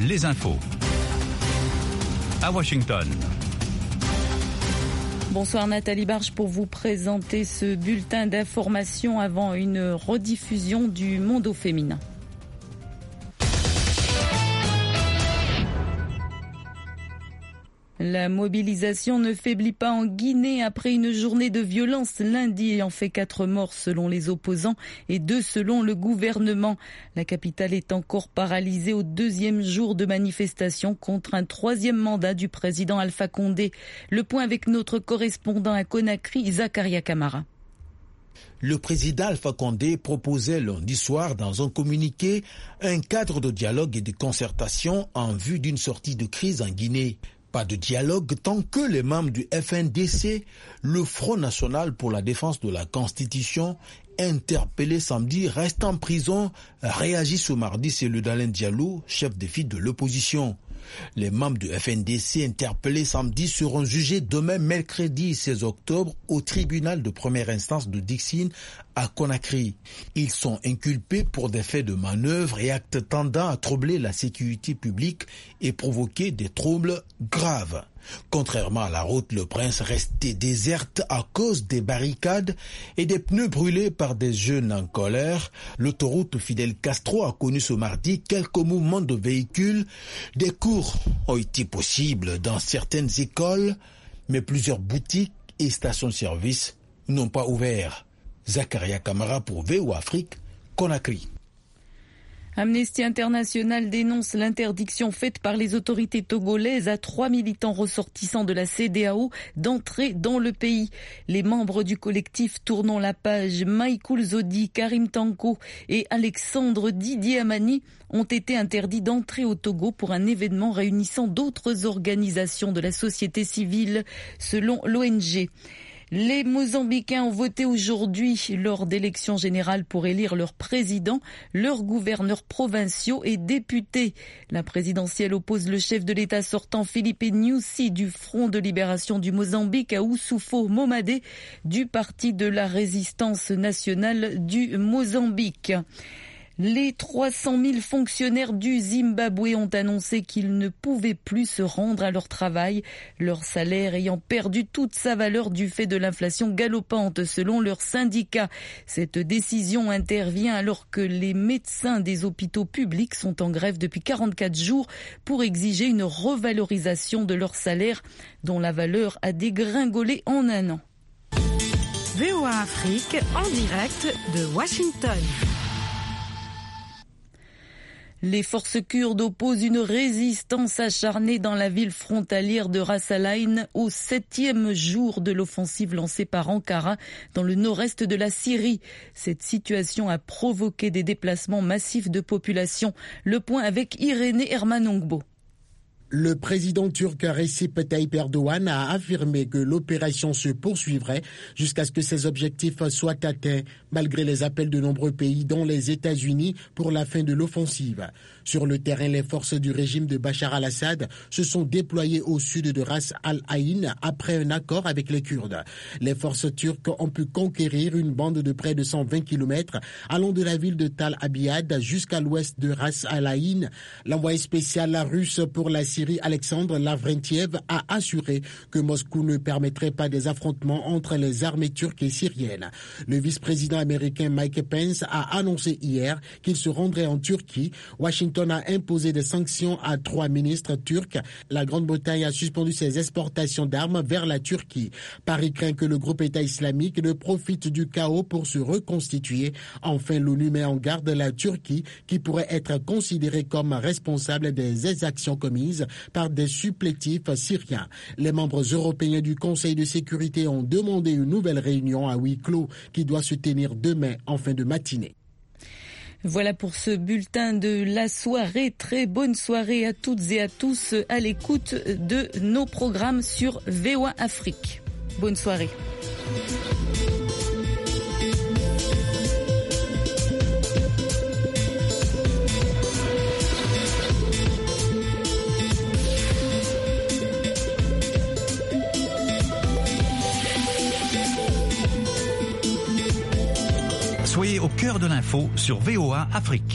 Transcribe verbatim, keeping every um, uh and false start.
les infos. À Washington. Bonsoir Nathalie Barge pour vous présenter ce bulletin d'information avant une rediffusion du Monde au féminin. La mobilisation ne faiblit pas en Guinée après une journée de violence lundi ayant fait quatre morts selon les opposants et deux selon le gouvernement. La capitale est encore paralysée au deuxième jour de manifestation contre un troisième mandat du président Alpha Condé. Le point avec notre correspondant à Conakry, Zakaria Kamara. Le président Alpha Condé proposait lundi soir dans un communiqué un cadre de dialogue et de concertation en vue d'une sortie de crise en Guinée. Pas de dialogue tant que les membres du F N D C, le Front National pour la défense de la Constitution, interpellé samedi, reste en prison, réagit ce mardi, c'est le Dalin Diallo, chef de file de l'opposition. Les membres du F N D C interpellés samedi seront jugés demain mercredi seize octobre au tribunal de première instance de Dixine à Conakry. Ils sont inculpés pour des faits de manœuvre et actes tendant à troubler la sécurité publique et provoquer des troubles graves. Contrairement à la route, le Prince restait déserte à cause des barricades et des pneus brûlés par des jeunes en colère. L'autoroute Fidel Castro a connu ce mardi quelques mouvements de véhicules. Des cours ont été possibles dans certaines écoles, mais plusieurs boutiques et stations-service n'ont pas ouvert. Zakaria Kamara pour V O A Afrique, Conakry. Amnesty International dénonce l'interdiction faite par les autorités togolaises à trois militants ressortissants de la C D A O d'entrer dans le pays. Les membres du collectif Tournons la page, Maïkoul Zodi, Karim Tanko et Alexandre Didier Amani ont été interdits d'entrer au Togo pour un événement réunissant d'autres organisations de la société civile, selon l'O N G. Les Mozambicains ont voté aujourd'hui lors d'élections générales pour élire leur président, leurs gouverneurs provinciaux et députés. La présidentielle oppose le chef de l'État sortant Filipe Nyusi du Front de libération du Mozambique à Oussoufo Momade du Parti de la résistance nationale du Mozambique. Les trois cent mille fonctionnaires du Zimbabwe ont annoncé qu'ils ne pouvaient plus se rendre à leur travail, leur salaire ayant perdu toute sa valeur du fait de l'inflation galopante selon leur syndicat. Cette décision intervient alors que les médecins des hôpitaux publics sont en grève depuis quarante-quatre jours pour exiger une revalorisation de leur salaire dont la valeur a dégringolé en un an. V O A Afrique en direct de Washington. Les forces kurdes opposent une résistance acharnée dans la ville frontalière de Ras Al Ain au septième jour de l'offensive lancée par Ankara dans le nord-est de la Syrie. Cette situation a provoqué des déplacements massifs de population. Le point avec Irénée Hermanongbo. Le président turc Recep Tayyip Erdogan a affirmé que l'opération se poursuivrait jusqu'à ce que ses objectifs soient atteints, malgré les appels de nombreux pays, dont les États-Unis, pour la fin de l'offensive. Sur le terrain, les forces du régime de Bachar al-Assad se sont déployées au sud de Ras Al Ain après un accord avec les Kurdes. Les forces turques ont pu conquérir une bande de près de cent vingt kilomètres allant de la ville de Tal Abyad jusqu'à l'ouest de Ras Al Ain. L'envoyé spécial russe pour la Syrie, Alexandre Lavrentiev, a assuré que Moscou ne permettrait pas des affrontements entre les armées turques et syriennes. Le vice-président américain Mike Pence a annoncé hier qu'il se rendrait en Turquie. Washington a imposé des sanctions à trois ministres turcs. La Grande-Bretagne a suspendu ses exportations d'armes vers la Turquie. Paris craint que le groupe État islamique ne profite du chaos pour se reconstituer. Enfin, l'ONU met en garde la Turquie qui pourrait être considérée comme responsable des exactions commises par des supplétifs syriens. Les membres européens du Conseil de sécurité ont demandé une nouvelle réunion à huis clos qui doit se tenir demain en fin de matinée. Voilà pour ce bulletin de la soirée. Très bonne soirée à toutes et à tous à l'écoute de nos programmes sur V O A Afrique. Bonne soirée. Soyez au cœur de l'info sur V O A Afrique.